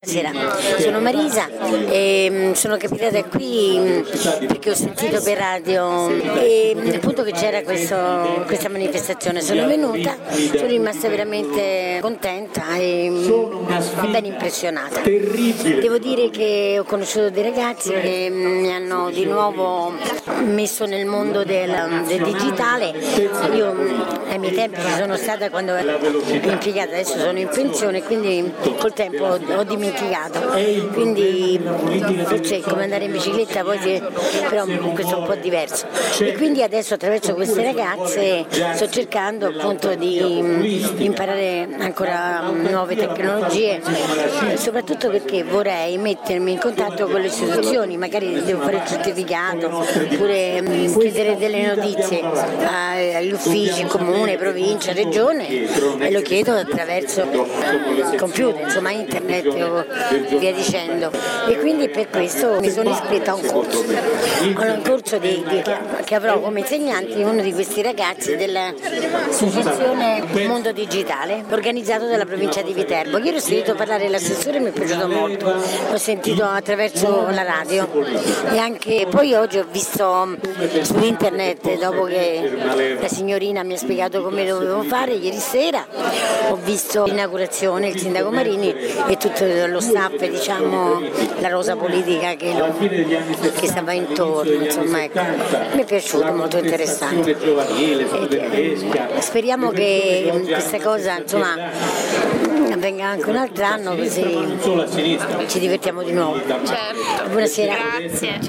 Buonasera, sono Marisa e sono capitata qui perché ho sentito per radio e appunto che c'era questa manifestazione. Sono venuta, sono rimasta veramente contenta e ben impressionata. Devo dire che ho conosciuto dei ragazzi che mi hanno di nuovo messo nel mondo del digitale. Io ai miei tempi ci sono stata quando ero impiegata, adesso sono in pensione, quindi col tempo ho dimenticato. Quindi forse è come andare in bicicletta, però questo è un po' diverso. E quindi adesso attraverso queste ragazze sto cercando appunto di imparare ancora nuove tecnologie, soprattutto perché vorrei mettermi in contatto con le istituzioni, magari devo fare il certificato oppure chiedere delle notizie agli uffici, comune, provincia, regione, e lo chiedo attraverso il computer, insomma internet o via dicendo. E quindi per questo mi sono iscritta a un corso che avrò come insegnanti uno di questi ragazzi dell'associazione Mondo Digitale organizzato dalla provincia di Viterbo. Ieri ho sentito parlare l'assessore e mi è piaciuto molto, l'ho sentito attraverso la radio e anche poi oggi ho visto su internet, dopo che la signorina mi ha spiegato come dovevo fare ieri sera, ho visto l'inaugurazione, il sindaco Marini e tutto lo staff, diciamo la rosa politica che stava intorno, insomma, ecco. Mi è piaciuto, molto interessante. Speriamo che questa cosa insomma avvenga anche un altro anno, così ci divertiamo di nuovo. Certo. Buonasera. Grazie.